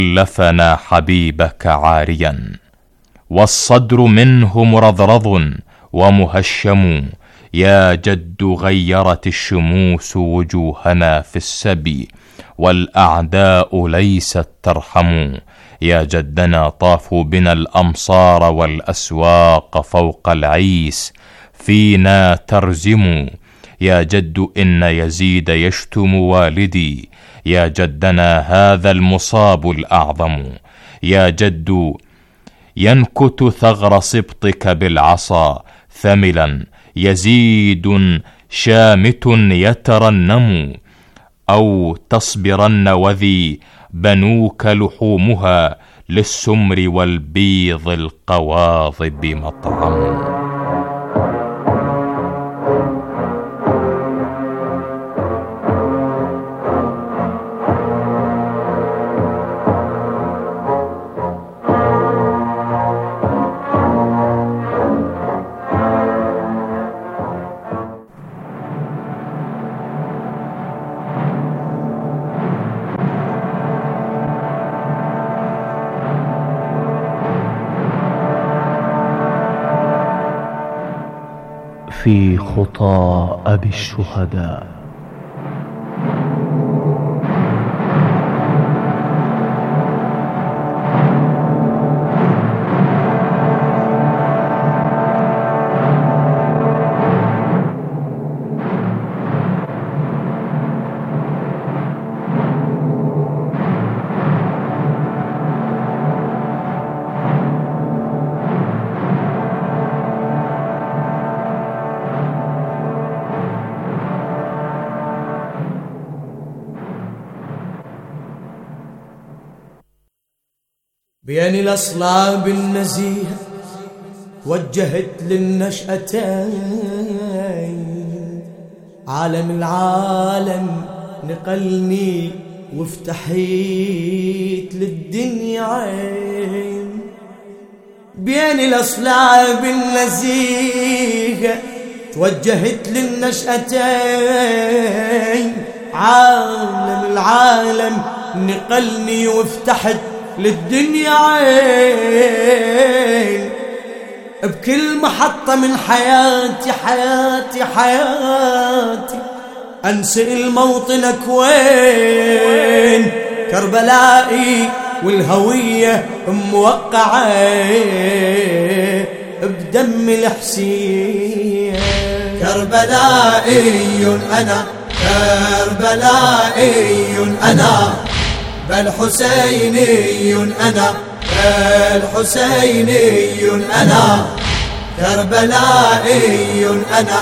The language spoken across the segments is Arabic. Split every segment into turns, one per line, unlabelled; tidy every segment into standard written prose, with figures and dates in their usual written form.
لفنا حبيبك عاريا، والصدر منه مرضرض ومهشم. يا جد غيرت الشموس وجوهنا في السبي، والأعداء ليست ترحم. يا جدنا طافوا بنا الأمصار والأسواق فوق العيس، فينا ترزم. يا جد إن يزيد يشتم والدي، يا جدنا هذا المصاب الأعظم. يا جد ينكت ثغر سبطك بالعصا ثملا، يزيد شامت يترنم. أو تصبرن وذي بنوك لحومها، للسمر والبيض القواضب مطعم.
في خطى أبي الشهداء.
بين الأصلاب النزيهة توجهت للنشأتين، عالم العالم نقلني وافتحيت للدنيا عين. بين الأصلاب النزيهة توجهت للنشأتين، عالم العالم نقلني وافتحت للدنيا عين. بكل محطة من حياتي حياتي حياتي أنسأل موطنك وين، كربلائي والهوية موقعة بدم الحسين.
كربلائي أنا، كربلائي أنا، بل حسيني أنا، بل حسيني أنا، كربلائي أنا،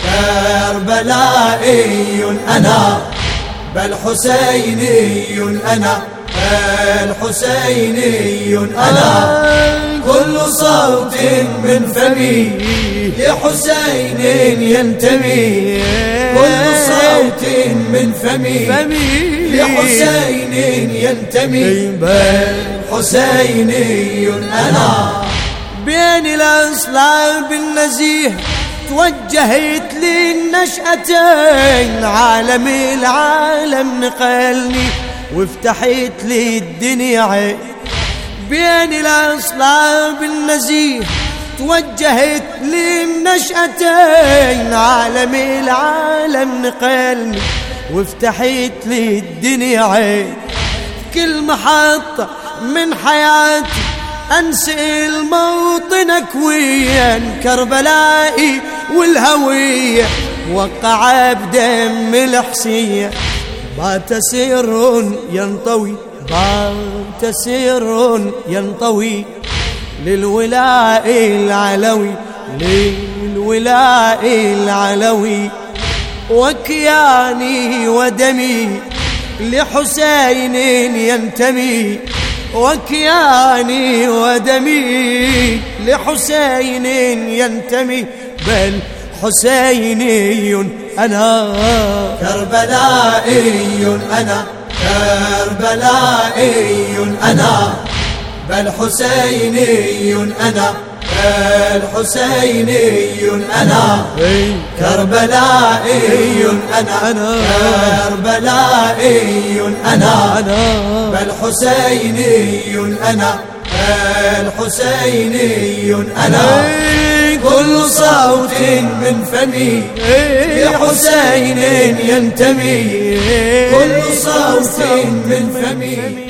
كربلائي أنا، بل حسيني أنا، بل حسيني أنا. كل صوت من فمي لحسين ينتمي، كل صوت من فمي لحسين ينتمي، بل حسيني أنا.
بين الأصلاب النزيه توجهت للنشأتين، عالم العالم نقلني وافتحت لي الدنيا عين. بين الأصلاب النزيه توجهت للنشأتين، عالم العالم نقلني وافتحت لي الدنيا عين. كل محطة من حياتي أنسأل موطنك وين، كربلائي والهوية وقع بدم الحسين. بات سر ينطوي، بات سر ينطوي للولاء العلوي، للولاء العلوي. وكياني ودمي لحسين ينتمي، وكياني ودمي لحسين ينتمي، بل حسيني أنا.
كربلائي أنا، كربلائي أنا، بل حسيني أنا، بل حسيني أنا كربلائي أنا كربلائي أنا بل حسيني أنا بل حسيني أنا كل صوت من فمي لحسين ينتمي كل صوت من فمي.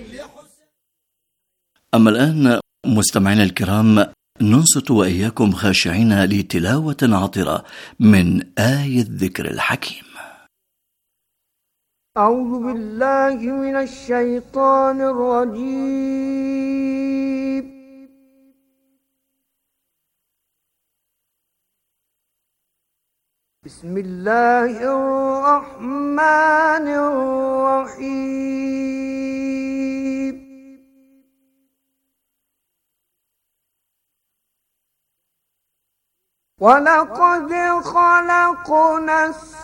أما الآن مستمعينا الكرام ننصت وإياكم خاشعين لتلاوة عطرة من آية الذكر الحكيم.
أعوذ بالله من الشيطان الرجيم. بسم الله الرحمن الرحيم. ولقد خلقنا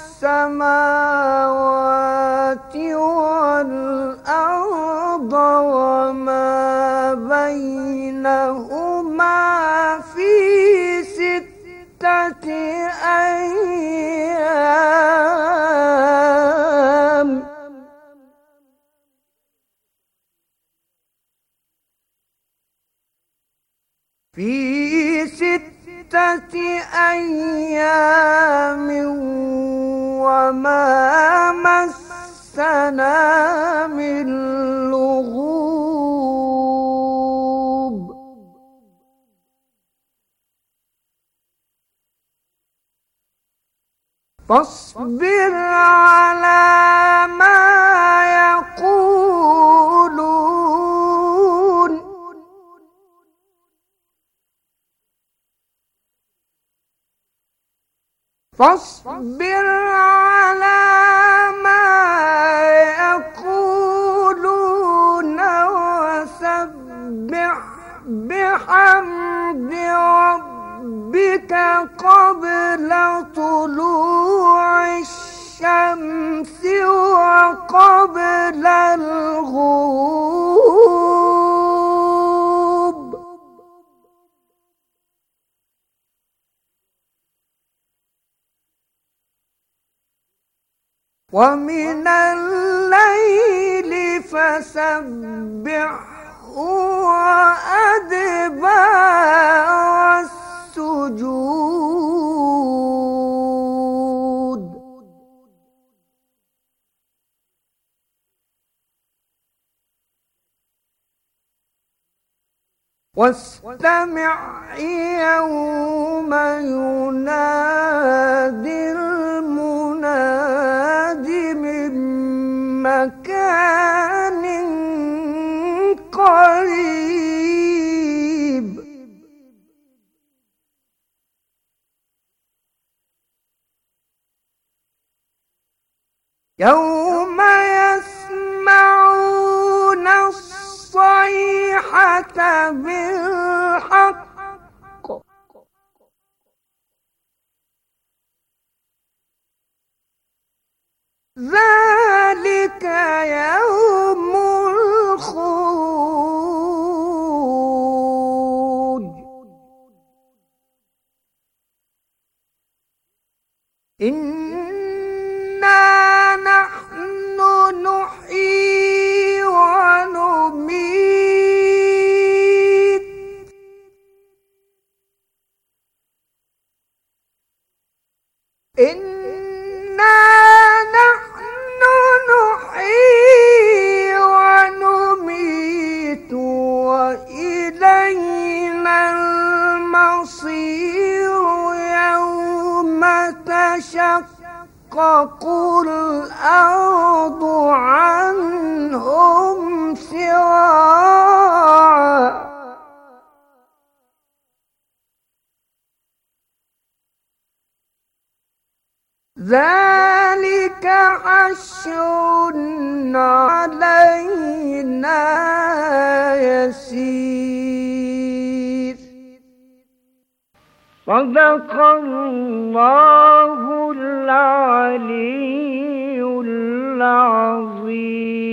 السماوات والأرض وما بينهما في 6 أيام وما مسنا من لغوب. فاصبر على ما يقولون فاصبر على ما يقولون وسبح بحمد ربك قبل طلوع الشمس وقبل الغروب. ومن الليل فسبحه وأدبار السجود. واستمع يوم ينادي المناد من مكان قريب. يوم يسمعون الصيحة بالحق ذلك يوم الخروج. إنا نحن نحيي ونميت إنا نحن نحيي ونميت وإلينا المصير. يوم تشقق الأرض عنهم سراعا. ذلك حشر علينا يسير. صدق الله العلي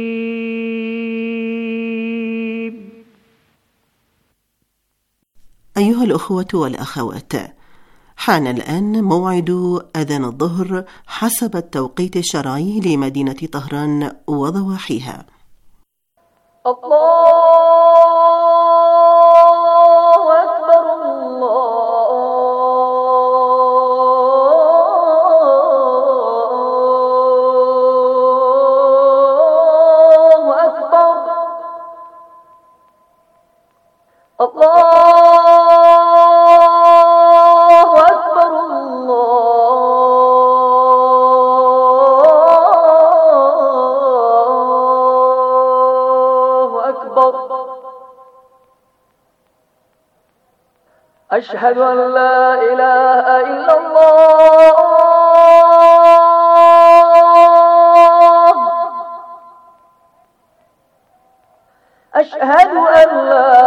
العظيم.
أيها الأخوة والأخوات، حان الآن موعد أذان الظهر حسب التوقيت الشرعي لمدينة طهران وضواحيها.
الله أكبر الله أكبر الله أكبر الله أكبر. أشهد أن لا إله إلا الله أشهد أن لا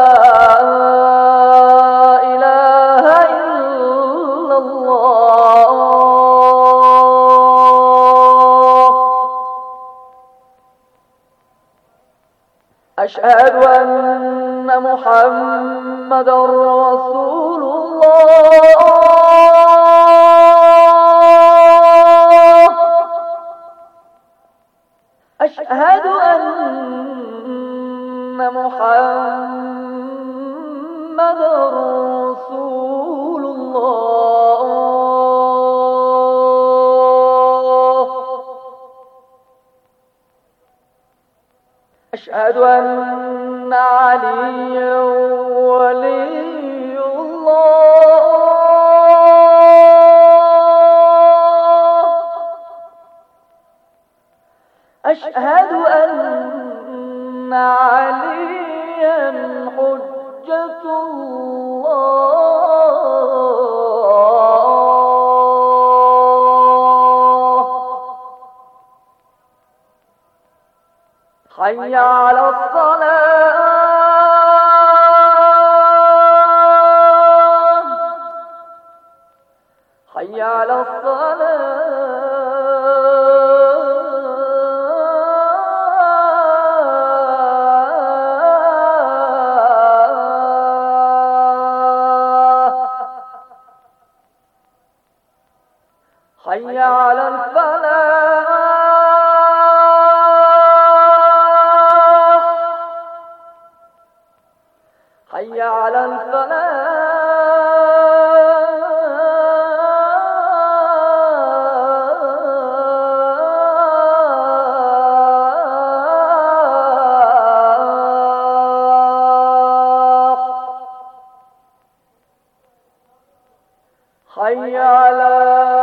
إله إلا الله أشهد أن محمدًا رسول الله أشهد أن محمدًا رسول الله أشهد أن عليا ولي الله أشهد أن عليا حجة الله. حي على الصلاة حي على الصلاة حي على الفلاح حي على الفلاح حي على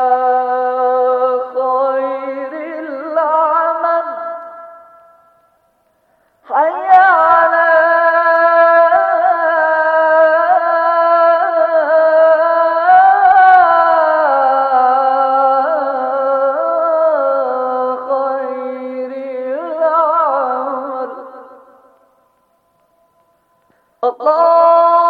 خير العمل حي على خير العمل. الله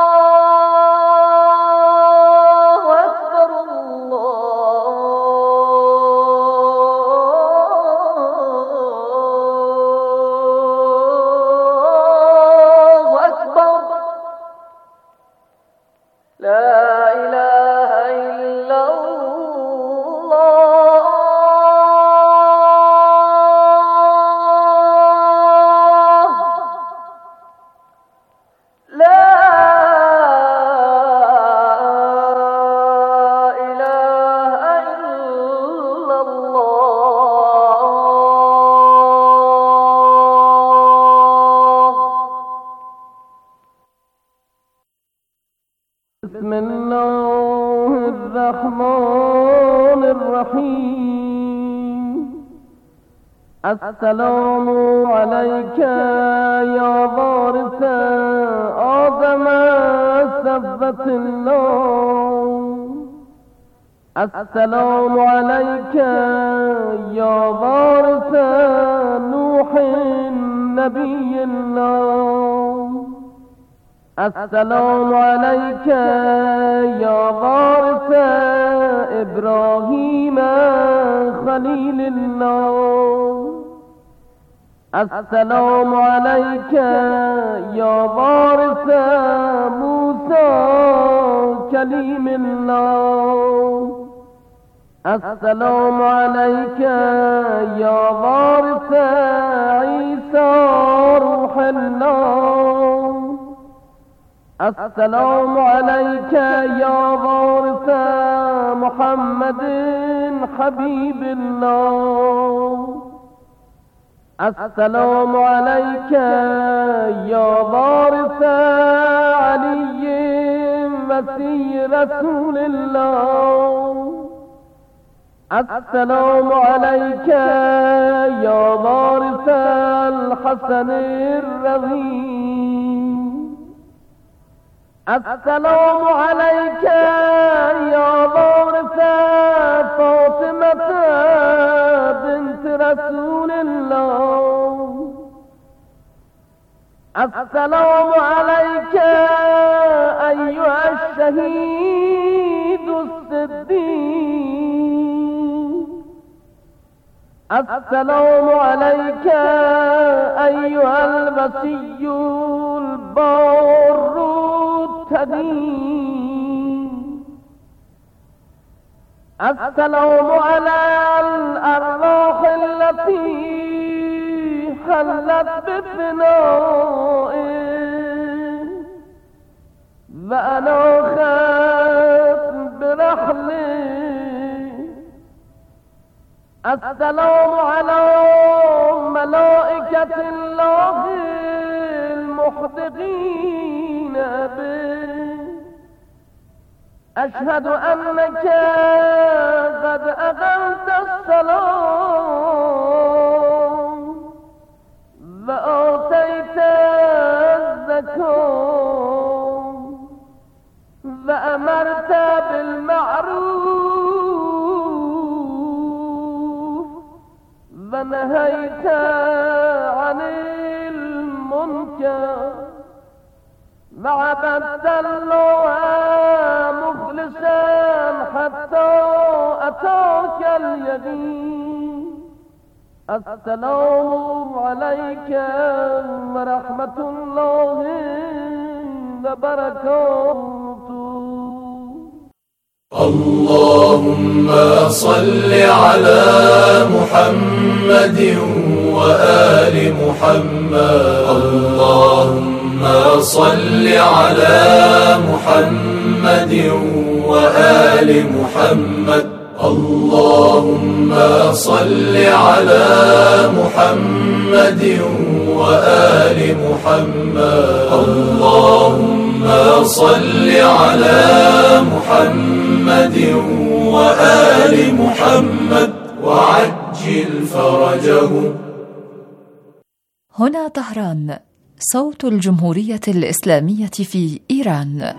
لا إله إلا الله لا إله إلا الله. بسم الله الرحمن الرحيم. السلام عليك يا وارث آدم سبت الله. السلام عليك يا وارث نوح نبي الله. السلام عليك يا وارث إبراهيم خليل الله. السلام عليك يا وارث موسى كليم الله. السلام عليك يا وارث عيسى روح الله. السلام عليك يا وارث محمد حبيب الله. السلام عليك يا وارث علي مسيح رسول الله. السلام عليك يا وارث الحسن الرضي. السلام عليك يا وارث فاطمة بنت رسول الله. السلام عليك أيها الشهيد الصديق. السلام عليك أيها المسيح البار التدين. السلام على الأرواح التي حلت بفنائه وأنا خاف برحله. السلام على ملائكة الله المحدقين به. أشهد أنك قد أقمت الصلاة وآتيت الزكاة وأمرت بالمعروف ونهيت عن المنكر وعبدت الله مخلصا حتى أتاك اليقين. السلام عليك ورحمة الله وبركاته.
اللهم صل على محمد وآل محمد. اللهم صل على محمد وآل محمد. اللهم صل على محمد وآل محمد. اللهم صل على محمد وآل محمد وعجل فرجه.
هنا طهران، صوت الجمهورية الإسلامية في إيران.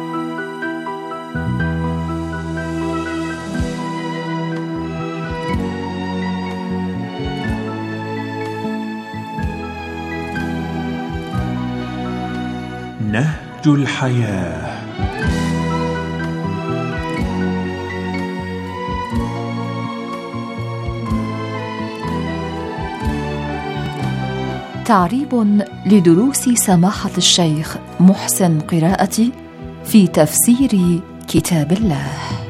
نهج الحياة.
تعريب لدروس سماحة الشيخ محسن قراءتي في تفسير كتاب الله.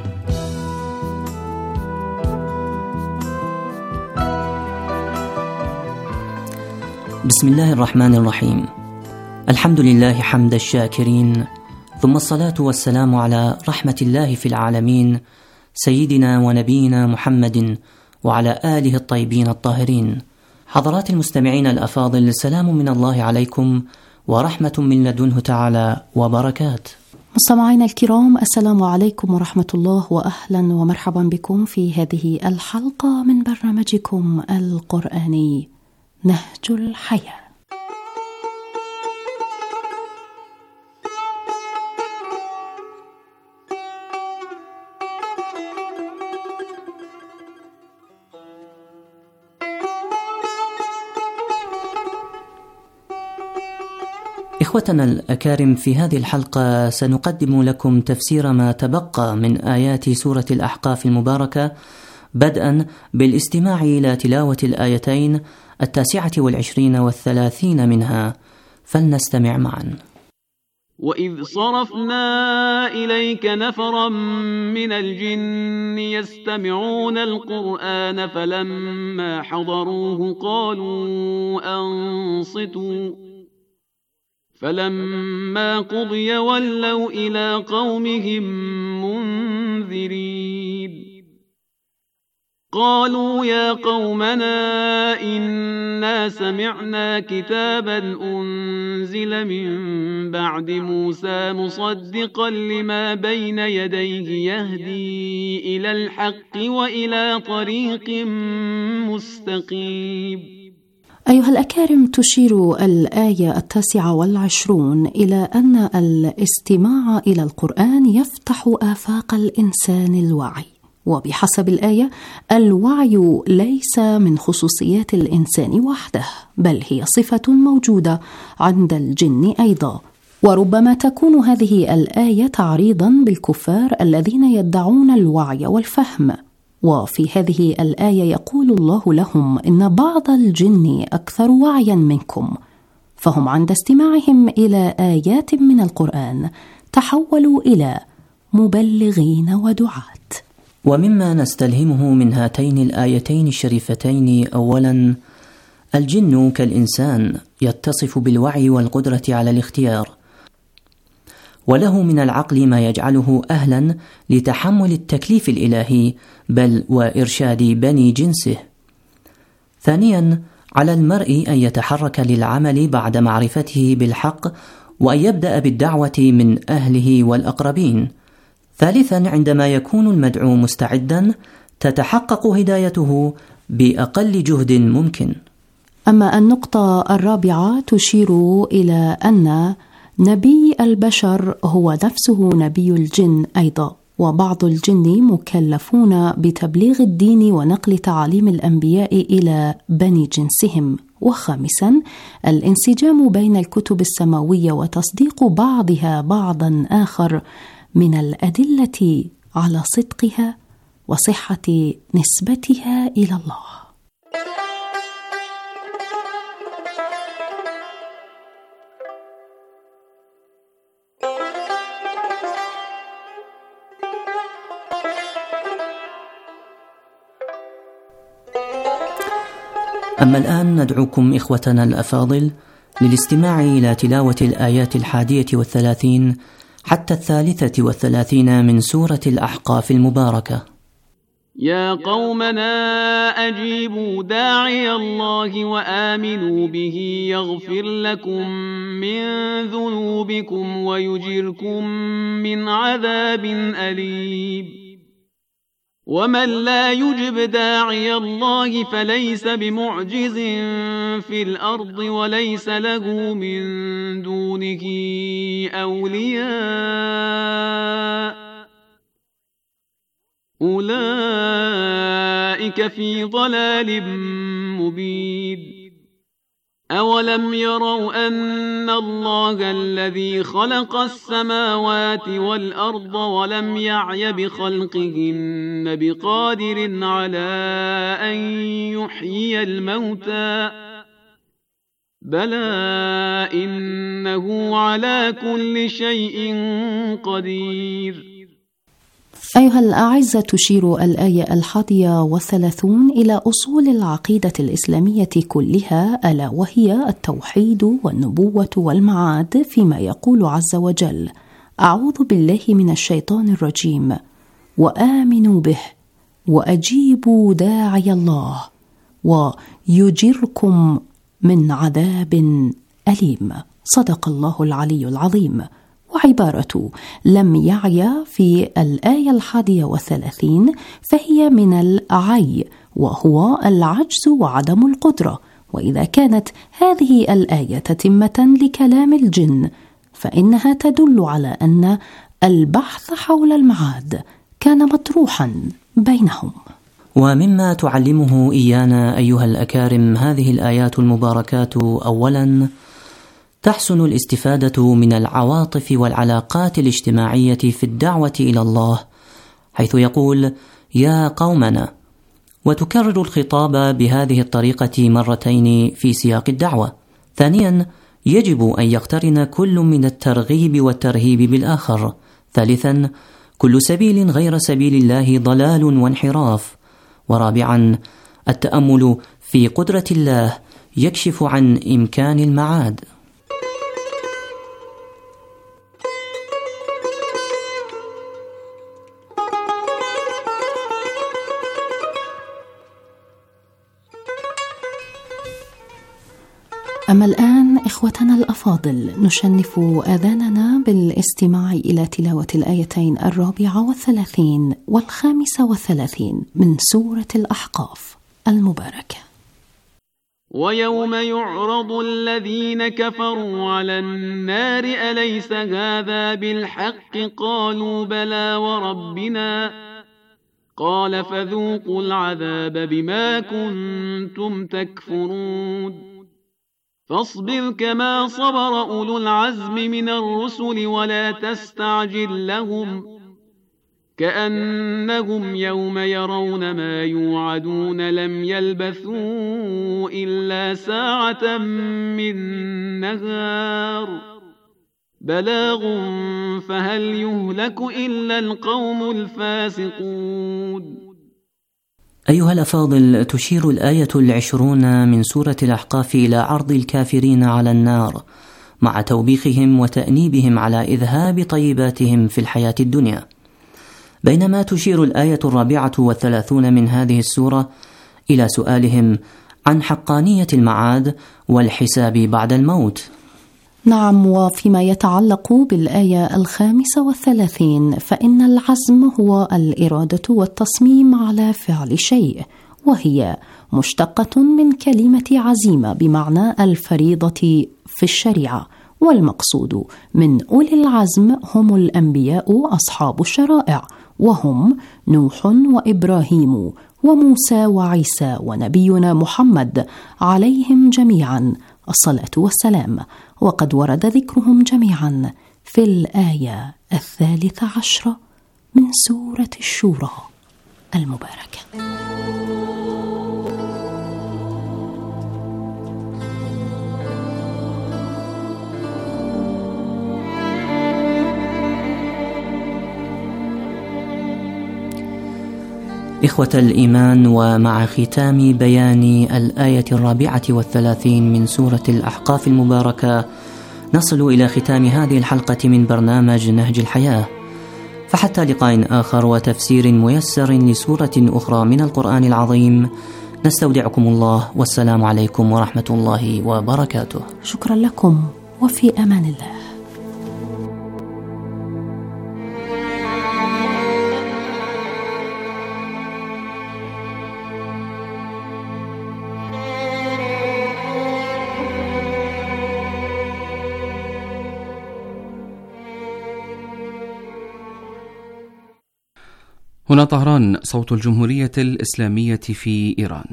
بسم الله الرحمن الرحيم. الحمد لله حمد الشاكرين، ثم الصلاة والسلام على رحمة الله في العالمين سيدنا ونبينا محمد وعلى آله الطيبين الطاهرين. حضرات المستمعين الأفاضل، سلام من الله عليكم ورحمة من لدنه تعالى وبركات.
مستمعينا الكرام، السلام عليكم ورحمة الله، وأهلا ومرحبا بكم في هذه الحلقة من برنامجكم القرآني نهج الحياة.
إخوتنا الأكارم، في هذه الحلقة سنقدم لكم تفسير ما تبقى من آيات سورة الأحقاف المباركة، بدءا بالاستماع إلى تلاوة الآيتين 29 و30 منها، فلنستمع معا.
وإذ صرفنا إليك نفرا من الجن يستمعون القرآن فلما حضروه قالوا أنصتوا فلما قضي ولوا إلى قومهم منذرين قالوا يا قومنا إنا سمعنا كتابا أنزل من بعد موسى مصدقا لما بين يديه يهدي إلى الحق وإلى طريق مستقيم.
أيها الأكارم، تشير الآية 29 إلى أن الاستماع إلى القرآن يفتح آفاق الإنسان الوعي، وبحسب الآية الوعي ليس من خصوصيات الإنسان وحده، بل هي صفة موجودة عند الجن أيضا. وربما تكون هذه الآية تعريضا بالكفار الذين يدعون الوعي والفهم. وفي هذه الآية يقول الله لهم إن بعض الجن أكثر وعيا منكم، فهم عند استماعهم إلى آيات من القرآن تحولوا إلى مبلغين ودعاة.
ومما نستلهمه من هاتين الآيتين الشريفتين: أولا، الجن كالإنسان يتصف بالوعي والقدرة على الاختيار، وله من العقل ما يجعله أهلا لتحمل التكليف الإلهي بل وإرشاد بني جنسه. ثانيا، على المرء أن يتحرك للعمل بعد معرفته بالحق، وأن يبدأ بالدعوة من أهله والأقربين. ثالثا، عندما يكون المدعو مستعدا تتحقق هدايته بأقل جهد ممكن.
أما النقطة الرابعة تشير إلى أن نبي البشر هو نفسه نبي الجن أيضا، وبعض الجن مكلفون بتبليغ الدين ونقل تعاليم الأنبياء إلى بني جنسهم. وخامسا، الانسجام بين الكتب السماوية وتصديق بعضها بعضا آخر من الأدلة على صدقها وصحة نسبتها إلى الله.
أما الآن ندعوكم إخوتنا الأفاضل للاستماع إلى تلاوة الآيات 31 حتى 33 من سورة الأحقاف المباركة.
يا قومنا أجيبوا داعي الله وآمنوا به يغفر لكم من ذنوبكم ويجركم من عذاب أليم. ومن لا يجب داعي الله فليس بمعجز في الأرض وليس له من دونه أولياء أولئك في ضلال مبين. أولم يروا أن الله الذي خلق السماوات والأرض ولم يعي بخلقهن بقادر على أن يحيي الموتى بلى إنه على كل شيء قدير.
أيها الأعزة، تشير الآية 31 إلى أصول العقيدة الإسلامية كلها، ألا وهي التوحيد والنبوة والمعاد، فيما يقول عز وجل: أعوذ بالله من الشيطان الرجيم، وآمنوا به وأجيبوا داعي الله ويجركم من عذاب أليم. صدق الله العلي العظيم. وعبارة لم يعي في الآية 31 فهي من العي، وهو العجز وعدم القدرة. وإذا كانت هذه الآية تتمة لكلام الجن فإنها تدل على أن البحث حول المعاد كان مطروحا بينهم.
ومما تعلمه إيانا أيها الأكارم هذه الآيات المباركات: أولا، تحسن الاستفادة من العواطف والعلاقات الاجتماعية في الدعوة إلى الله، حيث يقول: يا قومنا، وتكرر الخطاب بهذه الطريقة مرتين في سياق الدعوة. ثانيا، يجب أن يقترن كل من الترغيب والترهيب بالآخر. ثالثا، كل سبيل غير سبيل الله ضلال وانحراف. ورابعا، التأمل في قدرة الله يكشف عن إمكان المعاد.
أما الآن إخوتنا الأفاضل، نشنف آذاننا بالاستماع إلى تلاوة الآيتين 34 و35 من سورة الأحقاف المباركة.
ويوم يعرض الذين كفروا على النار أليس هذا بالحق قالوا بلى وربنا قال فذوقوا العذاب بما كنتم تكفرون فاصبر كما صبر أولو العزم من الرسل ولا تستعجل لهم كأنهم يوم يرون ما يوعدون لم يلبثوا إلا ساعة من نهار بلاغ فهل يهلك إلا القوم الفاسقون.
أيها الأفاضل، تشير الآية 20 من سورة الأحقاف إلى عرض الكافرين على النار مع توبيخهم وتأنيبهم على إذهاب طيباتهم في الحياة الدنيا، بينما تشير الآية 34 من هذه السورة إلى سؤالهم عن حقانية المعاد والحساب بعد الموت.
نعم، وفيما يتعلق بالآية 35 فإن العزم هو الإرادة والتصميم على فعل شيء، وهي مشتقة من كلمة عزيمة بمعنى الفريضة في الشريعة، والمقصود من أولي العزم هم الأنبياء أصحاب الشرائع، وهم نوح وإبراهيم وموسى وعيسى ونبينا محمد عليهم جميعا الصلاة والسلام، وقد ورد ذكرهم جميعا في الآية 13 من سورة الشورى المباركة.
إخوة الإيمان، ومع ختام بيان الآية 34 من سورة الأحقاف المباركة نصل إلى ختام هذه الحلقة من برنامج نهج الحياة، فحتى لقاء آخر وتفسير ميسر لسورة أخرى من القرآن العظيم، نستودعكم الله، والسلام عليكم ورحمة الله وبركاته.
شكرا لكم، وفي أمان الله.
هنا طهران، صوت الجمهورية الإسلامية في إيران.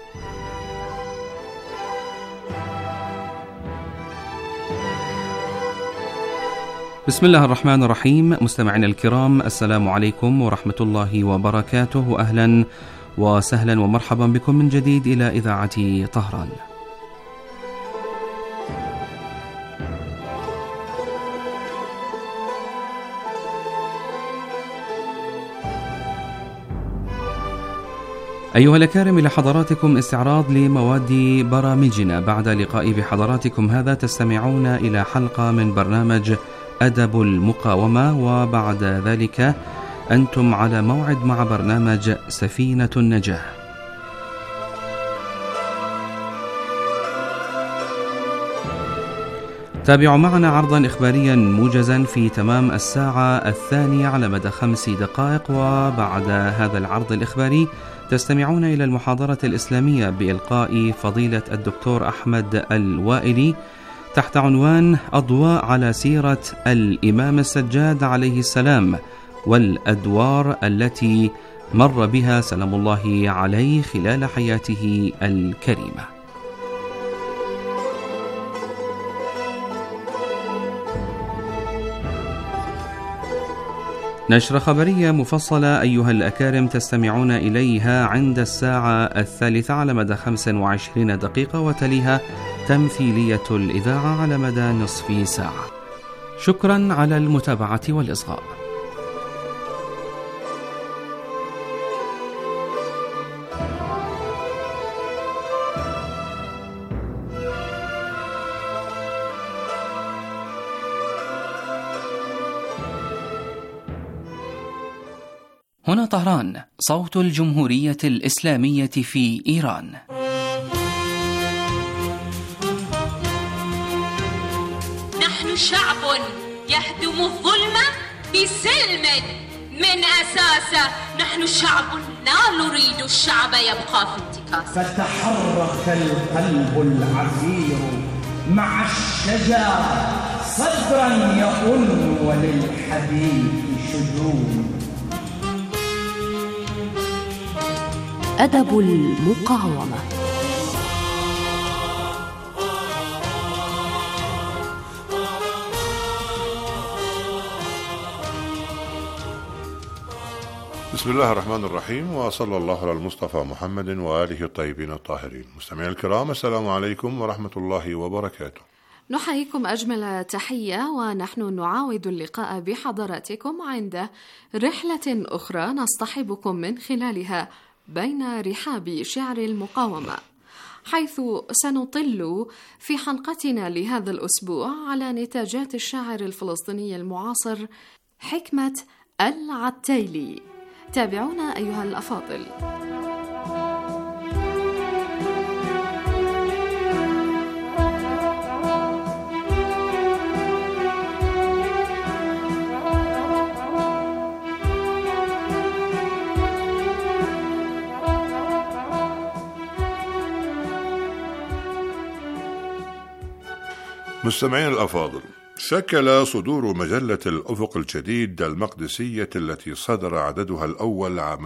بسم الله الرحمن الرحيم. مستمعينا الكرام، السلام عليكم ورحمة الله وبركاته، أهلا وسهلا ومرحبا بكم من جديد إلى إذاعة طهران. أيها الأكارم، إلى حضراتكم استعراض لمواد برامجنا. بعد لقاء بحضراتكم هذا تستمعون إلى حلقة من برنامج أدب المقاومة، وبعد ذلك أنتم على موعد مع برنامج سفينة النجاة. تابعوا معنا عرضا إخباريا موجزا في تمام الساعة 2 على مدى 5 دقائق، وبعد هذا العرض الإخباري تستمعون إلى المحاضرة الإسلامية بإلقاء فضيلة الدكتور أحمد الوائلي تحت عنوان أضواء على سيرة الإمام السجاد عليه السلام والأدوار التي مر بها سلام الله عليه خلال حياته الكريمة. نشرة خبرية مفصلة أيها الأكارم تستمعون إليها عند الساعة 3 على مدى 25 دقيقة، وتليها تمثيلية الإذاعة على مدى نصف ساعة. شكرا على المتابعة والإصغاء.
هنا طهران، صوت الجمهورية الإسلامية في إيران.
نحن شعب يهدم الظلم بسلم من أساسه. نحن شعب لا نريد الشعب يبقى في انتكاسه.
فتحرك القلب العفير مع الشجر صدرا يؤن وللحديث شجون.
أدب المقاومة.
بسم الله الرحمن الرحيم، وصلى الله على المصطفى محمد وآله الطيبين الطاهرين. مستمعي الكرام، السلام عليكم ورحمة الله وبركاته.
نحييكم أجمل تحية، ونحن نعاود اللقاء بحضراتكم عند رحلة أخرى نصطحبكم من خلالها بين رحاب شعر المقاومة، حيث سنطل في حلقتنا لهذا الأسبوع على نتاجات الشاعر الفلسطيني المعاصر حكمة العتيلي. تابعونا أيها الأفاضل.
مستمعين الأفاضل، شكل صدور مجلة الأفق الجديد المقدسية التي صدر عددها الأول عام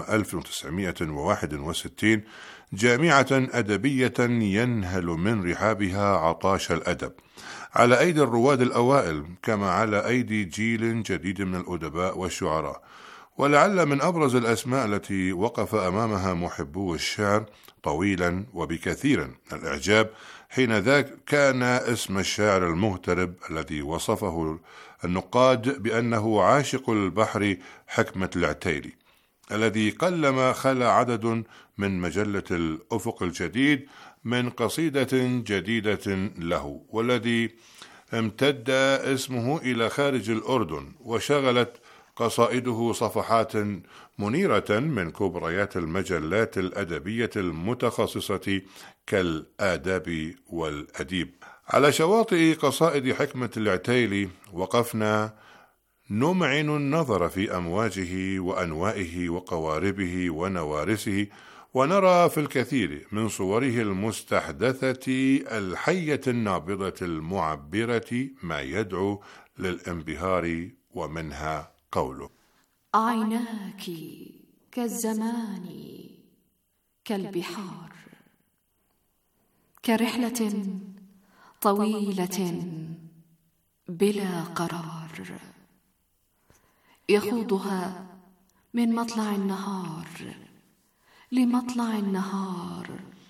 1961 جامعة أدبية ينهل من رحابها عطاش الأدب على أيدي الرواد الأوائل، كما على أيدي جيل جديد من الأدباء والشعراء. ولعل من أبرز الأسماء التي وقف أمامها محبو الشعر طويلا وبكثير الإعجاب حين ذاك كان اسم الشاعر المغترب الذي وصفه النقاد بأنه عاشق البحر، حكمة العتيلي، الذي قلما خلا عدد من مجلة الأفق الجديد من قصيدة جديدة له، والذي امتد اسمه إلى خارج الأردن، وشغلت قصائده صفحات منيرة من كبريات المجلات الأدبية المتخصصة كالآداب والأديب. على شواطئ قصائد حكمة العتيلي وقفنا نمعن النظر في أمواجه وأنوائه وقواربه ونوارسه، ونرى في الكثير من صوره المستحدثة الحية النابضة المعبرة ما يدعو للانبهار، ومنها قوله:
عيناك كالزمان كالبحار، كرحلة طويلة بلا قرار، يخوضها من مطلع النهار لمطلع النهار،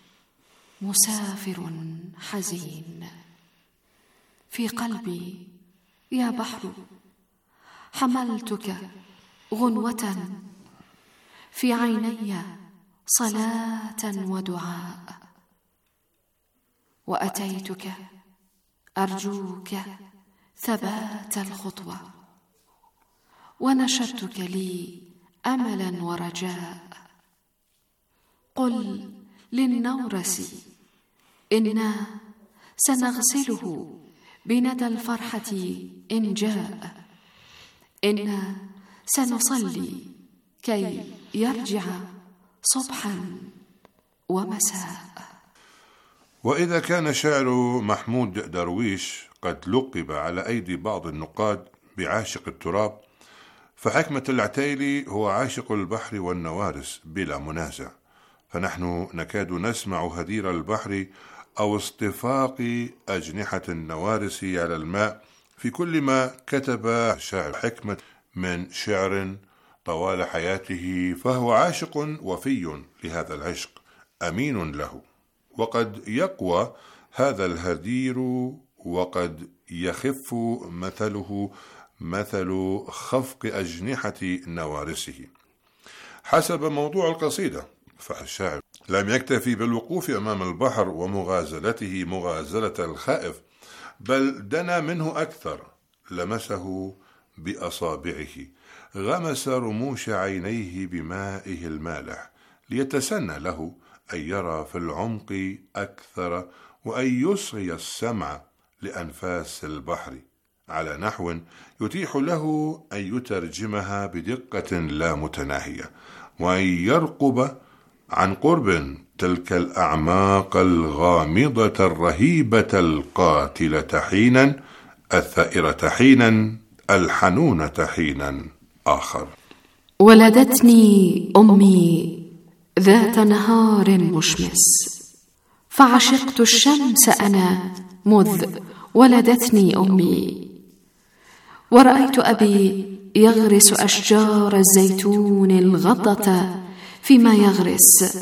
مسافر حزين. في قلبي يا بحر حملتك غنوة، في عيني صلاة ودعاء، وأتيتك أرجوك ثبات الخطوة، ونشدتك لي أملا ورجاء. قل للنورس إنا سنغسله بندى الفرحة إن جاء، إنا سنصلي كي يرجع صبحا ومساء.
وإذا كان شعر محمود درويش قد لقب على أيدي بعض النقاد بعاشق التراب، فحكمة العتيلي هو عاشق البحر والنوارس بلا منازع. فنحن نكاد نسمع هدير البحر أو اصطفاق أجنحة النوارس على الماء في كل ما كتب شاعر حكمة من شعر طوال حياته، فهو عاشق وفي لهذا العشق، أمين له. وقد يقوى هذا الهدير وقد يخف مثله مثل خفق أجنحة نوارسه. حسب موضوع القصيدة، فالشاعر لم يكتفي بالوقوف أمام البحر ومغازلته مغازلة الخائف، بل دنا منه أكثر، لمسه بأصابعه، غمس رموش عينيه بمائه المالح ليتسنى له أن يرى في العمق أكثر وأن يصغي السمع لأنفاس البحر على نحو يتيح له أن يترجمها بدقة لا متناهية، وأن يرقب عن قرب تلك الأعماق الغامضة الرهيبة القاتلة حينا، الثائرة حينا، الحنونة حينا آخر.
ولدتني أمي ذات نهار مشمس، فعشقت الشمس أنا مذ ولدتني أمي، ورأيت أبي يغرس أشجار الزيتون الغضة فيما يغرس،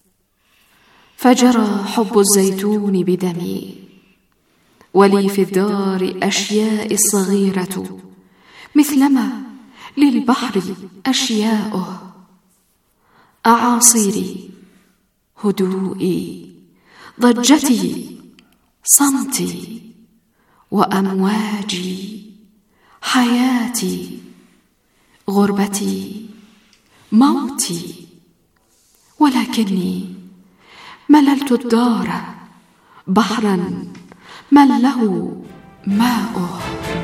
فجرى حب الزيتون بدمي، ولي في الدار أشياء الصغيرة مثلما للبحر أشياؤه، أعاصيري، هدوئي، ضجتي، صمتي، وأمواجي، حياتي، غربتي، موتي. ولكني مللت الدار بحرا من له ماؤه.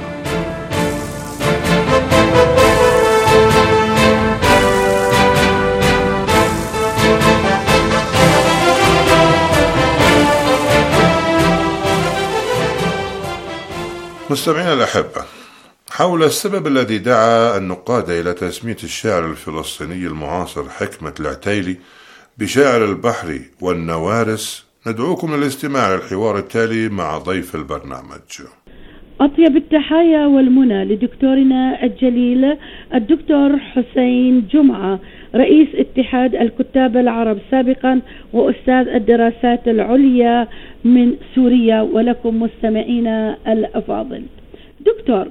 مستمعينا الأحبة، حول السبب الذي دعا النقاد إلى تسمية الشاعر الفلسطيني المعاصر حكمة العتيلي بشاعر البحر والنوارس، ندعوكم للاستماع للحوار التالي مع ضيف البرنامج.
أطيب التحايا والمنى لدكتورنا الجليل الدكتور حسين جمعة، رئيس اتحاد الكتاب العرب سابقا وأستاذ الدراسات العليا من سوريا، ولكم مستمعينا الأفاضل. دكتور،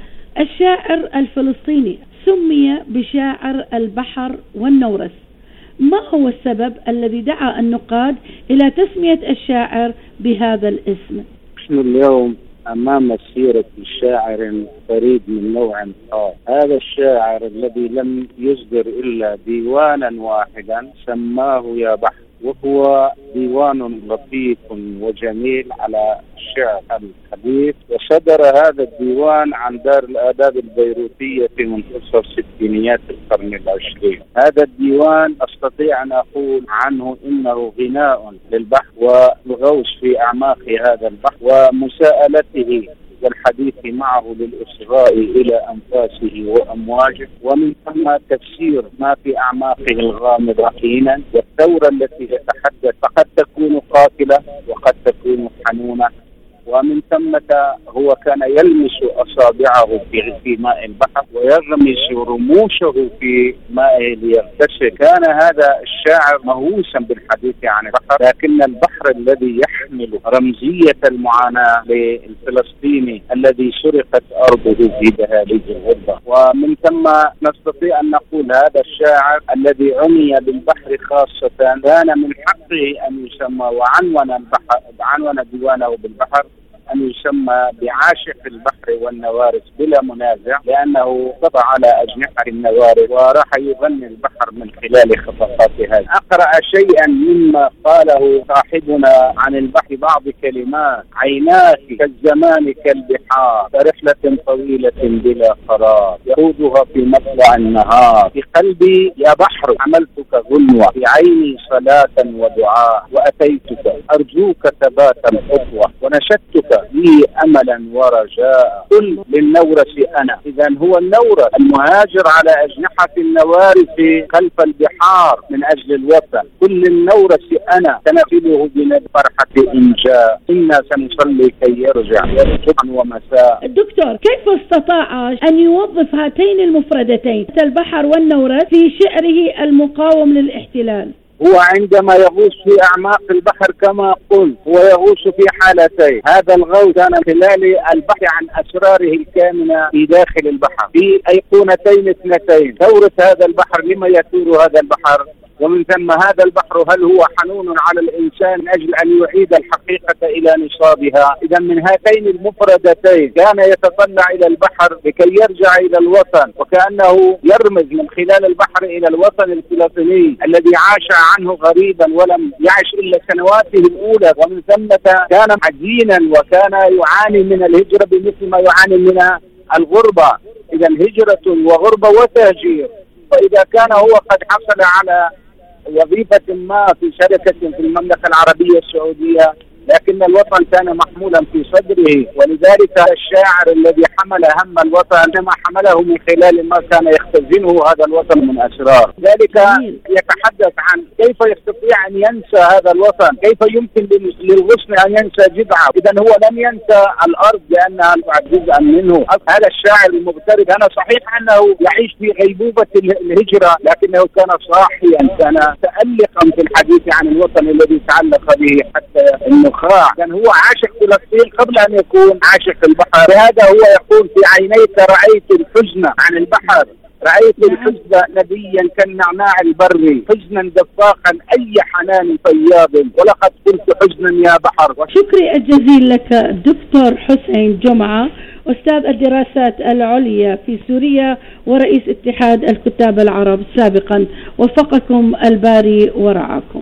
الشاعر الفلسطيني سمي بشاعر البحر والنورس، ما هو السبب الذي دعا النقاد إلى تسمية الشاعر بهذا الاسم؟
نحن اليوم أمام سيرة شاعر فريد من نوع خاص. هذا الشاعر الذي لم يصدر إلا ديوانا واحدا سماه يا بحر، وهو ديوان لطيف وجميل على الشعر الحديث، وصدر هذا الديوان عن دار الآداب البيروتية في منتصف ستينيات القرن العشرين. هذا الديوان أستطيع أن أقول عنه إنه غناء للبحر والغوص في أعماق هذا البحر ومساءلته والحديث معه للإصغاء إلى أنفاسه وأمواجه، ومن ثم تفسير ما في أعماقه الغامضة حينا، والثورة التي يتحدث فقد تكون قاتلة وقد تكون حنونة، ومن ثم هو كان يلمس أصابعه في ماء البحر ويغمس رموشه في مائه ليغتسل. كان هذا الشاعر مهووسا بالحديث عن البحر، لكن البحر الذي يحمل رمزية المعاناة للفلسطيني الذي سرقت أرضه في دهاليز الغربة. ومن ثم نستطيع أن نقول هذا الشاعر الذي عني بالبحر خاصة كان من حقه أن يسمى، وعنون ديوانه بالبحر أن يسمى بعاشق البحر والنوارس بلا منازع، لأنه طبع على أجنحة النوارس وراح يغني البحر من خلال خطفات هذه. أقرأ شيئا مما قاله صاحبنا عن البحر، بعض كلمات: عيناك كالزمان كالبحار، فرحلة طويلة بلا قرار، يقودها في مطلع النهار، في قلبي يا بحر عملتك غنوة، في عيني صلاة ودعاء، وأتيتك أرجوك ثبات الخطوة، ونشدتك لي أملا ورجاء، كل للنورس أنا. إذا هو النورس المهاجر على أجنحة النوارس خلف البحار من أجل الوطن، كل النورس أنا سنفله بند فرحة إن جاء، إنا سنصلي كي يرجع صبحا ومساء.
الدكتور، كيف استطاع أن يوظف هاتين المفردتين البحر والنورس في شعره المقاوم للاحتلال؟
هو عندما يغوص في أعماق البحر كما قلت هو يغوص في حالتين. هذا الغوص كان خلال البحث عن أسراره الكامنة في داخل البحر في أيقونتين اثنتين: ثورة هذا البحر، لما يثور هذا البحر، ومن ثم هذا البحر هل هو حنون على الإنسان من أجل أن يعيد الحقيقة إلى نصابها. إذا من هاتين المفردتين كان يتطلع إلى البحر لكي يرجع إلى الوطن، وكأنه يرمز من خلال البحر إلى الوطن الفلسطيني الذي عاش عنه غريبا ولم يعش إلا سنواته الأولى، ومن ثم كان حزينا وكان يعاني من الهجرة بمثل ما يعاني من الغربة. إذا هجرة وغربة وتهجير. فإذا كان هو قد حصل على وظيفة ما في شركة في المملكة العربية السعودية، لكن الوطن كان محمولا في صدره، ولذلك الشاعر الذي حمل هم الوطن كما حمله من خلال ما كان يختزنه هذا الوطن من أسرار. ذلك يتحدث عن كيف يستطيع أن ينسى هذا الوطن، كيف يمكن للغصن أن ينسى جذعه. إذا هو لم ينسى الأرض لأنها جزءا منه. هذا الشاعر المغترب كان صحيح أنه يعيش في غيبوبة الهجرة، لكنه كان صاحيا، كان تألقا في الحديث عن الوطن الذي تعلق به حتى النخاع. كان هو عاشق فلسطين قبل أن يكون عاشق البحر. لهذا هو يقول: في عينيك رأيت الحزن عن البحر، رأيت الحزن نبيا كالنعناع البري، حزنا دفاقا أي حنان فياض، ولقد قلت حزنا يا بحر.
شكري الجزيل لك دكتور حسين جمعة، أستاذ الدراسات العليا في سوريا ورئيس اتحاد الكتاب العرب سابقا. وفقكم الباري ورعاكم.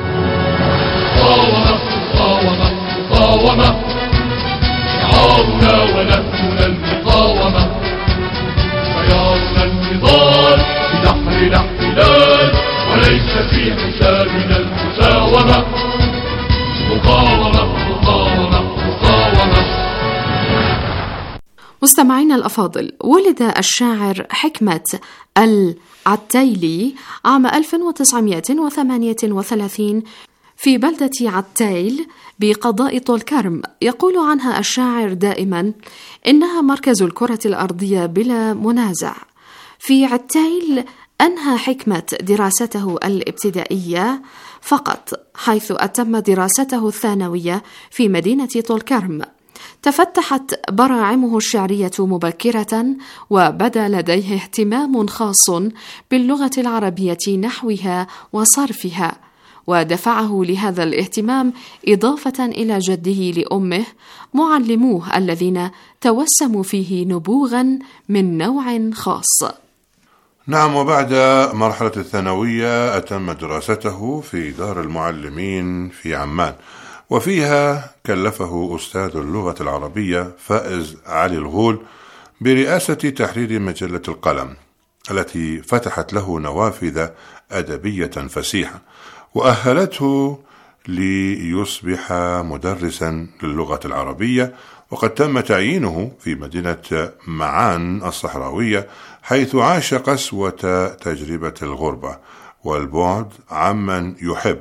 مقاومة شعارنا ونهجنا المقاومة، خيارنا النضال في بحر الاحتلال، وليس في حسابنا المساومة. مقاومة مقاومة مقاومة.
مستمعينا الأفاضل، ولد الشاعر حكمة العتيلي عام 1938 في بلدة عتيل بقضاء طولكرم. يقول عنها الشاعر دائما: إنها مركز الكرة الأرضية بلا منازع. في عتيل أنهى حكمة دراسته الابتدائية فقط، حيث أتم دراسته الثانوية في مدينة طولكرم. تفتحت براعمه الشعرية مبكرة، وبدا لديه اهتمام خاص باللغة العربية نحوها وصرفها، ودفعه لهذا الاهتمام إضافة إلى جده لأمه معلموه الذين توسموا فيه نبوغا من نوع خاص.
نعم، وبعد مرحلة الثانوية أتم دراسته في دار المعلمين في عمان، وفيها كلفه أستاذ اللغة العربية فائز علي الغول برئاسة تحرير مجلة القلم، التي فتحت له نوافذ أدبية فسيحة وأهلته ليصبح مدرسا للغة العربية. وقد تم تعيينه في مدينة معان الصحراوية، حيث عاش قسوة تجربة الغربة والبعد عمن يحب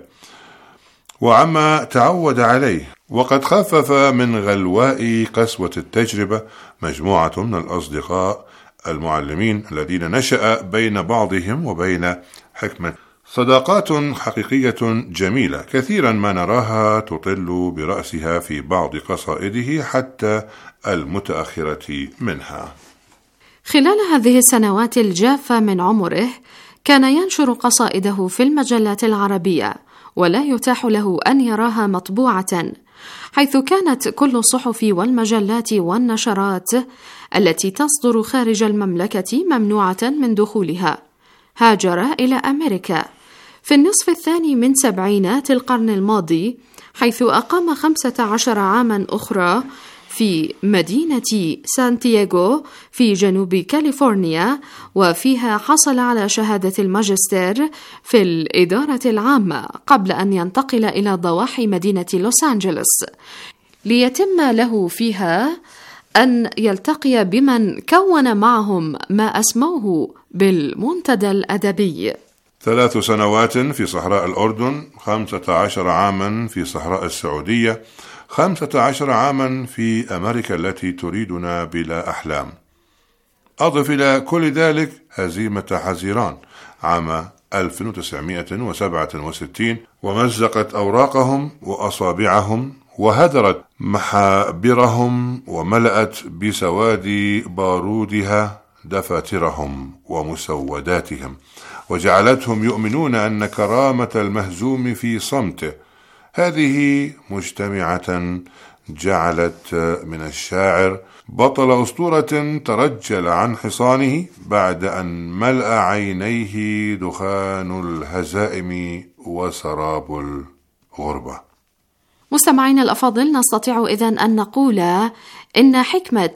وعما تعود عليه. وقد خفف من غلواء قسوة التجربة مجموعة من الأصدقاء المعلمين الذين نشأ بين بعضهم وبين حكمة صداقات حقيقية جميلة، كثيرا ما نراها تطل برأسها في بعض قصائده حتى المتأخرة منها.
خلال هذه السنوات الجافة من عمره كان ينشر قصائده في المجلات العربية، ولا يتاح له أن يراها مطبوعة، حيث كانت كل الصحف والمجلات والنشرات التي تصدر خارج المملكة ممنوعة من دخولها. هاجر إلى أمريكا في النصف الثاني من سبعينات القرن الماضي، حيث أقام 15 عاما أخرى في مدينة سانتياغو في جنوب كاليفورنيا، وفيها حصل على شهادة الماجستير في الإدارة العامة قبل أن ينتقل إلى ضواحي مدينة لوس أنجلوس، ليتم له فيها أن يلتقي بمن كون معهم ما أسموه بالمنتدى الأدبي.
3 سنوات في صحراء الأردن، 15 عاما في صحراء السعودية، 15 عاما في أمريكا التي تريدنا بلا أحلام. أضف إلى كل ذلك هزيمة حزيران عام 1967 ومزقت أوراقهم وأصابعهم وهدرت محابرهم وملأت بسواد بارودها دفاترهم ومسوداتهم، وجعلتهم يؤمنون أن كرامة المهزوم في صمته. هذه مجتمعة جعلت من الشاعر بطل أسطورة ترجل عن حصانه بعد أن ملأ عينيه دخان الهزائم وسراب الغربة.
مستمعينا الأفاضل، نستطيع إذن أن نقول إن حكمة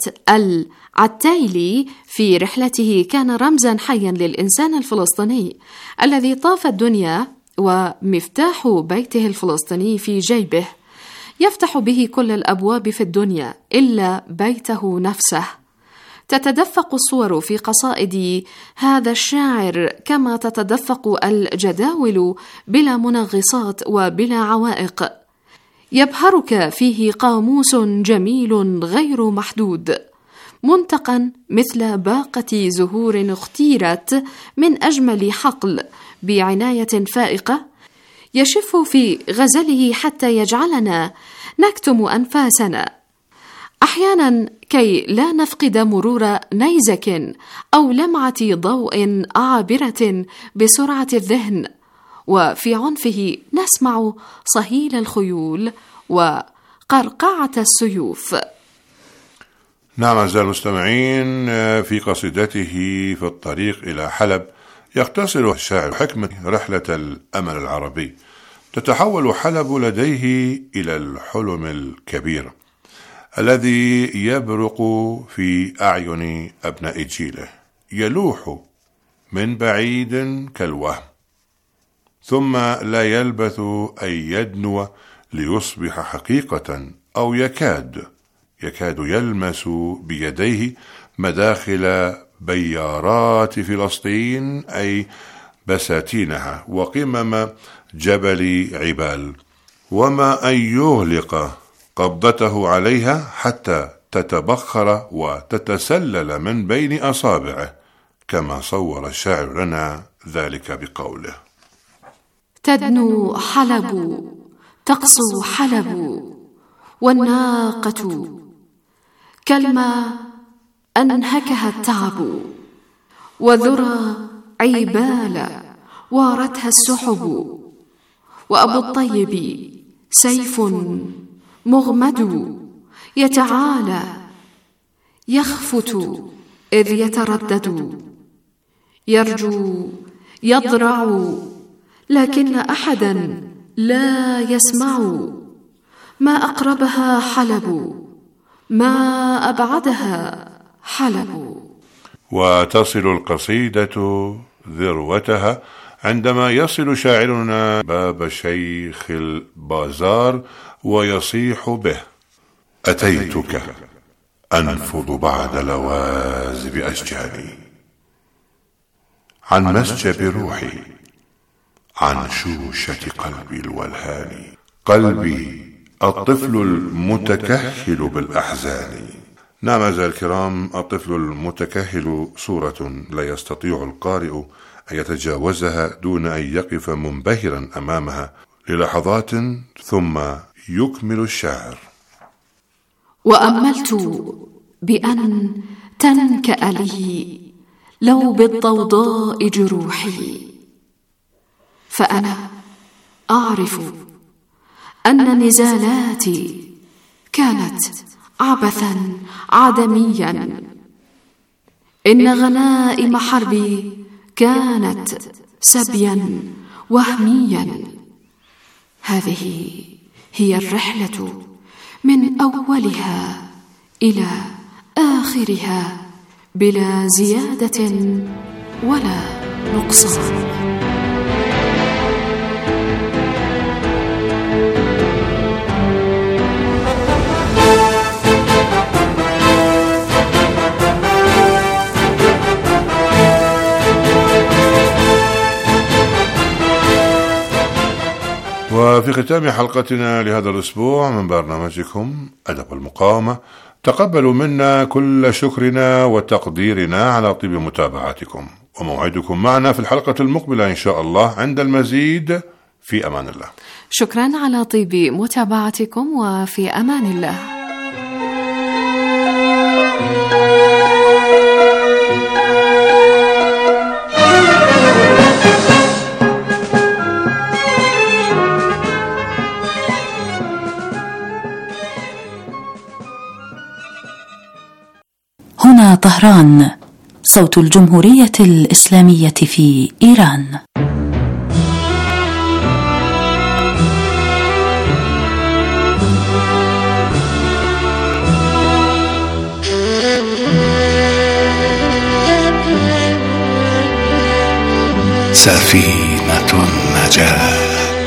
العتيلي في رحلته كان رمزا حيا للإنسان الفلسطيني الذي طاف الدنيا ومفتاح بيته الفلسطيني في جيبه، يفتح به كل الأبواب في الدنيا إلا بيته نفسه. تتدفق الصور في قصائد هذا الشاعر كما تتدفق الجداول بلا منغصات وبلا عوائق. يبهرك فيه قاموس جميل غير محدود، منتقا مثل باقة زهور اختيرت من أجمل حقل بعناية فائقة، يشف في غزله حتى يجعلنا نكتم أنفاسنا أحيانا كي لا نفقد مرور نيزك أو لمعة ضوء عابرة بسرعة الذهن، وفي عنفه نسمع صهيل الخيول وقرقعة السيوف.
نعم أعزائي المستمعين، في قصيدته في الطريق إلى حلب يقتصر الشاعر حكمة رحلة الأمل العربي. تتحول حلب لديه إلى الحلم الكبير الذي يبرق في أعين أبناء جيله، يلوح من بعيد كالوهم، ثم لا يلبث أن يدنو ليصبح حقيقة، أو يكاد يلمس بيديه مداخل بيارات فلسطين، أي بساتينها وقمم جبل عبال، وما أن يغلق قبضته عليها حتى تتبخر وتتسلل من بين أصابعه، كما صور الشاعر لنا ذلك بقوله:
تدنو حلب تقسو حلب والناقة كالما أنهكها التعب، وذرى عبال وارتها السحب، وأبو الطيب سيف مغمد يتعالى يخفت إذ يتردد، يرجو يضرع لكن أحدا لا يسمع، ما أقربها حلب ما أبعدها حلب.
وتصل القصيدة ذروتها عندما يصل شاعرنا باب شيخ البازار ويصيح به: أتيتك أنفض بعد لوازب أشجاني، عن مسجب روحي، عن شوشة قلبي الولهان، قلبي الطفل المتكهل بالأحزان. نعم أعزائي الكرام، الطفل المتكهل صورة لا يستطيع القارئ أن يتجاوزها دون أن يقف منبهرا أمامها للحظات، ثم يكمل الشاعر:
وأملت بأن تنكأ لي لو بالضوضاء جروحي، فأنا أعرف أن نزالاتي كانت عبثا عدميا، إن غنائم حربي كانت سبيا وهميا. هذه هي الرحلة من أولها إلى آخرها بلا زيادة ولا نقصان.
وفي ختام حلقتنا لهذا الأسبوع من برنامجكم أدب المقاومة، تقبلوا منا كل شكرنا وتقديرنا على طيب متابعتكم، وموعدكم معنا في الحلقة المقبلة إن شاء الله عند المزيد. في أمان الله.
شكرا على طيب متابعتكم، وفي أمان الله.
هنا طهران، صوت الجمهورية الإسلامية في إيران.
سفينة النجاة.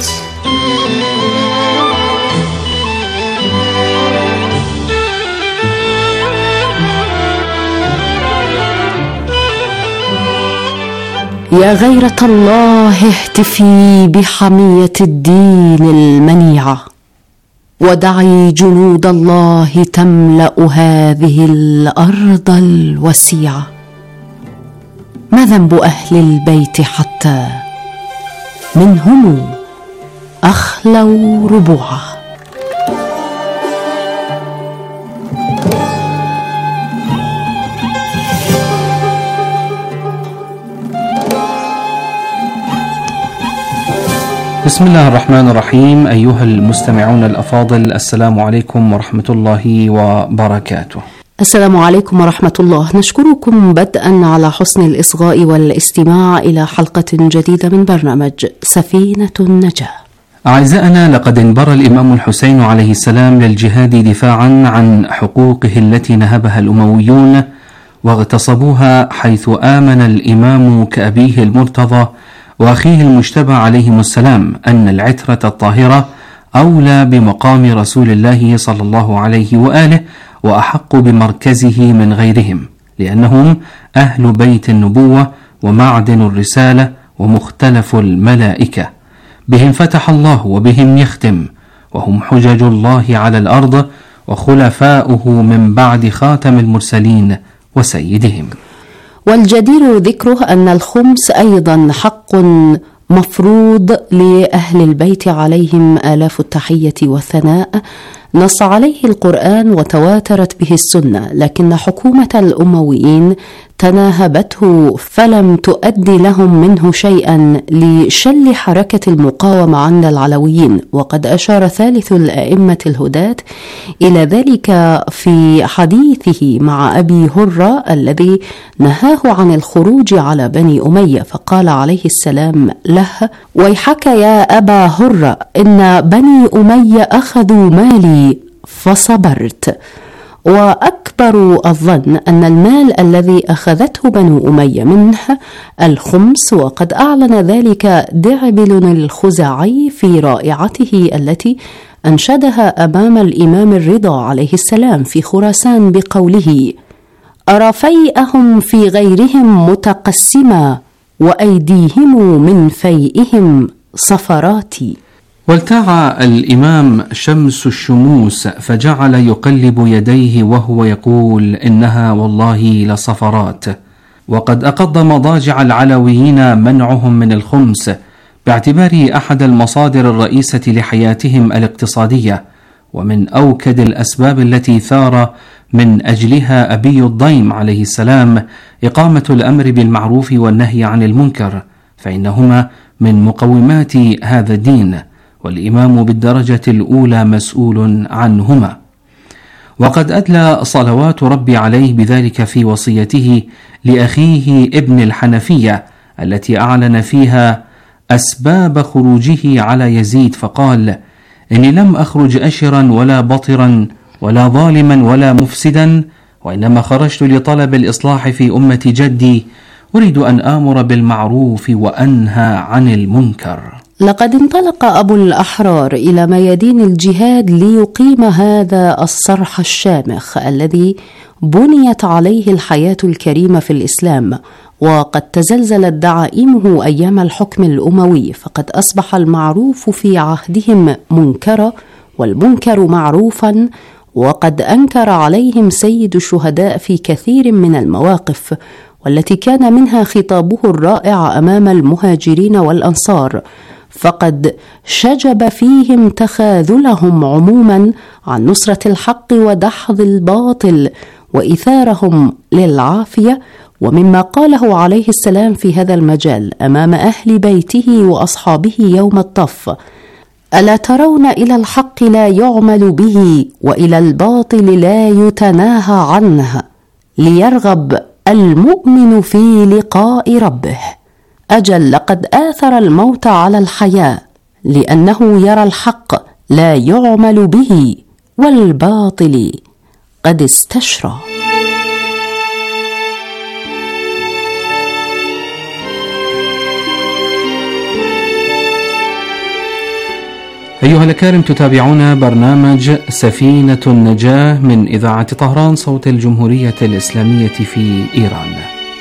يا غيرة الله اهتفي بحمية الدين المنيعة، ودعي جنود الله تملأ هذه الأرض الوسيعة. ما ذنب أهل البيت حتى منهم أخلوا ربوعه.
بسم الله الرحمن الرحيم. أيها المستمعون الأفاضل، السلام عليكم ورحمة الله وبركاته.
السلام عليكم ورحمة الله. نشكركم بدءا على حسن الإصغاء والاستماع إلى حلقة جديدة من برنامج سفينة النجاة.
أعزائنا، لقد انبر الإمام الحسين عليه السلام للجهاد دفاعا عن حقوقه التي نهبها الأمويون واغتصبوها، حيث آمن الإمام كأبيه المرتضى وأخيه المجتبى عليهم السلام أن العترة الطاهرة أولى بمقام رسول الله صلى الله عليه وآله وأحق بمركزه من غيرهم، لأنهم أهل بيت النبوة ومعدن الرسالة ومختلف الملائكة. بهم فتح الله وبهم يختم، وهم حجج الله على الأرض وخلفاؤه من بعد خاتم المرسلين وسيدهم.
والجدير ذكره أن الخمس أيضا حق مفروض لأهل البيت عليهم آلاف التحية والثناء، نص عليه القرآن وتواترت به السنة، لكن حكومة الأمويين تناهبته فلم تؤدي لهم منه شيئا لشل حركة المقاومة عند العلويين. وقد أشار ثالث الأئمة الهداة إلى ذلك في حديثه مع أبي هرة الذي نهاه عن الخروج على بني أمية، فقال عليه السلام له: ويحك يا أبا هرة، إن بني أمية أخذوا مالي فصبرت. وأكبر الظن أن المال الذي أخذته بنو أمية منه الخمس، وقد أعلن ذلك دعبل الخزاعي في رائعته التي أنشدها أمام الإمام الرضا عليه السلام في خراسان بقوله: أرى فيئهم في غيرهم متقسما، وأيديهم من فيئهم صفراتي.
والتعى الإمام شمس الشموس فجعل يقلب يديه وهو يقول: إنها والله لصفرات. وقد أقض مضاجع العلويين منعهم من الخمس باعتباره أحد المصادر الرئيسة لحياتهم الاقتصادية، ومن أوكد الأسباب التي ثار من أجلها أبي الضيم عليه السلام إقامة الأمر بالمعروف والنهي عن المنكر، فإنهما من مقومات هذا الدين، والإمام بالدرجة الأولى مسؤول عنهما. وقد أدلى صلوات ربي عليه بذلك في وصيته لأخيه ابن الحنفية التي أعلن فيها أسباب خروجه على يزيد، فقال: إني لم أخرج أشرا ولا بطرا ولا ظالما ولا مفسدا، وإنما خرجت لطلب الإصلاح في أمة جدي، أريد أن آمر بالمعروف وأنهى عن المنكر.
لقد انطلق أبو الأحرار إلى ميادين الجهاد ليقيم هذا الصرح الشامخ الذي بنيت عليه الحياة الكريمة في الإسلام، وقد تزلزلت دعائمه أيام الحكم الأموي، فقد أصبح المعروف في عهدهم منكرا والمنكر معروفا، وقد أنكر عليهم سيد الشهداء في كثير من المواقف، والتي كان منها خطابه الرائع أمام المهاجرين والأنصار، فقد شجب فيهم تخاذلهم عموما عن نصرة الحق ودحض الباطل وإيثارهم للعافية، ومما قاله عليه السلام في هذا المجال أمام أهل بيته وأصحابه يوم الطف: ألا ترون إلى الحق لا يعمل به وإلى الباطل لا يتناهى عنه، ليرغب المؤمن في لقاء ربه. أجل لقد آثر الموت على الحياة، لأنه يرى الحق لا يعمل به والباطل قد استشرى.
أيها الأكارم، تتابعون برنامج سفينة النجاة من إذاعة طهران صوت الجمهورية الإسلامية في إيران.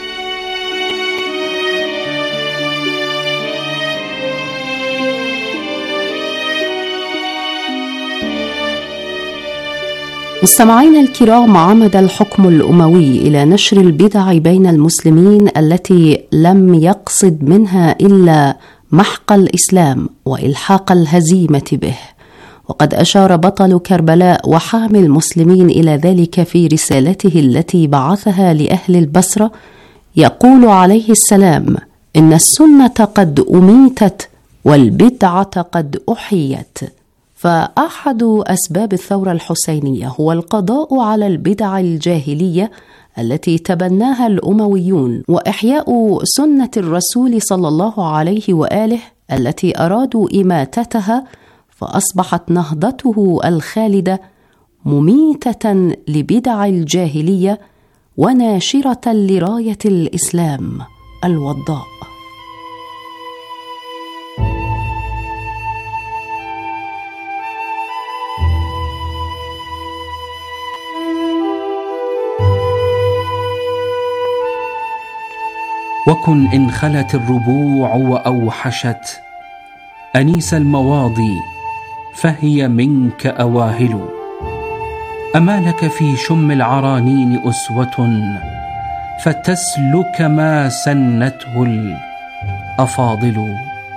مستمعينا الكرام، عمد الحكم الأموي إلى نشر البدع بين المسلمين التي لم يقصد منها إلا محق الإسلام وإلحاق الهزيمة به، وقد أشار بطل كربلاء وحامي المسلمين إلى ذلك في رسالته التي بعثها لأهل البصرة، يقول عليه السلام: إن السنة قد أميتت والبدعة قد أحيت. فأحد أسباب الثورة الحسينية هو القضاء على البدع الجاهلية التي تبناها الأمويون، وإحياء سنة الرسول صلى الله عليه وآله التي أرادوا إماتتها، فأصبحت نهضته الخالدة مميتة لبدع الجاهلية وناشرة لراية الإسلام الوضاء.
وكن إن خلت الربوع وأوحشت أنيس المواضي فهي منك أواهل. أما لك في شم العرانين أسوة فتسلك ما سنته الأفاضل.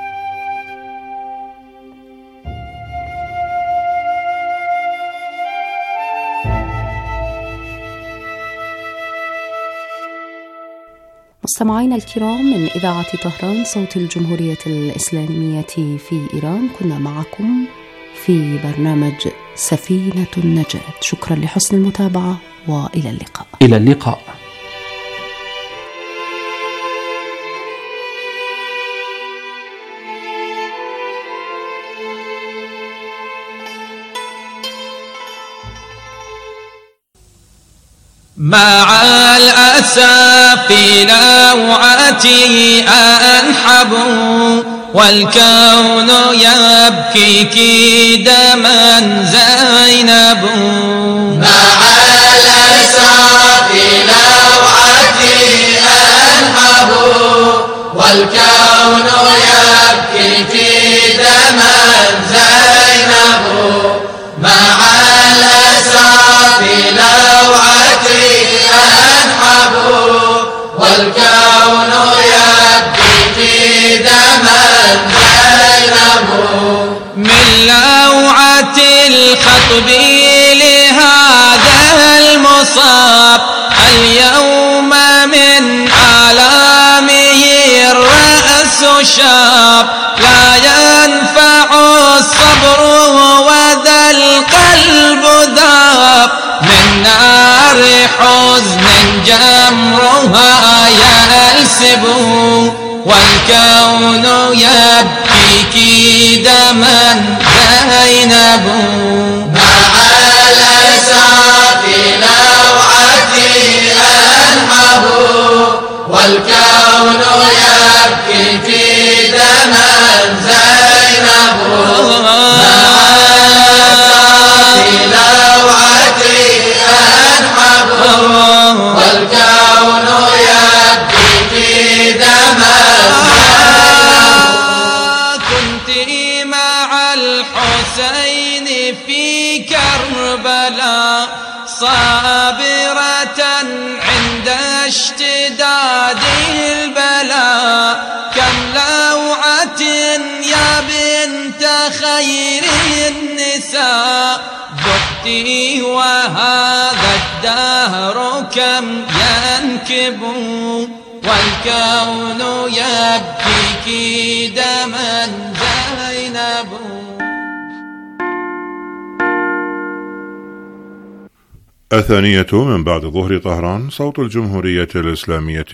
مستمعينا الكرام، من إذاعة طهران صوت الجمهورية الإسلامية في إيران، كنا معكم في برنامج سفينة النجاة. شكرا لحسن المتابعة وإلى اللقاء.
إلى اللقاء.
مع الأسى في نوعتي أنحب والكون يبكيك دما زينب.
مع الأسى في نوعتي أنحب والكون يبكيك دما زينب. مع الأسى في نوعتي أنحب والكون يبكيك دما زينب.
من لوعة الخطب لهذا المصاب اليوم من آلامه الرأس شاب. لا ينفع الصبر وذا القلب ذاب من نار حزن جمرها يلسب. والكون يبكيك دما زينب.
مع الأسى في نوعتي أنحب والكون يبكيك دما زينب. مع الأسى في نوعتي أنحب والكون يبكيك دما زينب.
كنت مع الحسين في كربلاء صابرة عند اشتداد البلاء كم لوعة يا بنت خير النساء ذقتي وهذا الدهر كم ينكب والكون يبكيك دما زينب.
الثانية من بعد ظهر طهران، صوت الجمهورية الإسلامية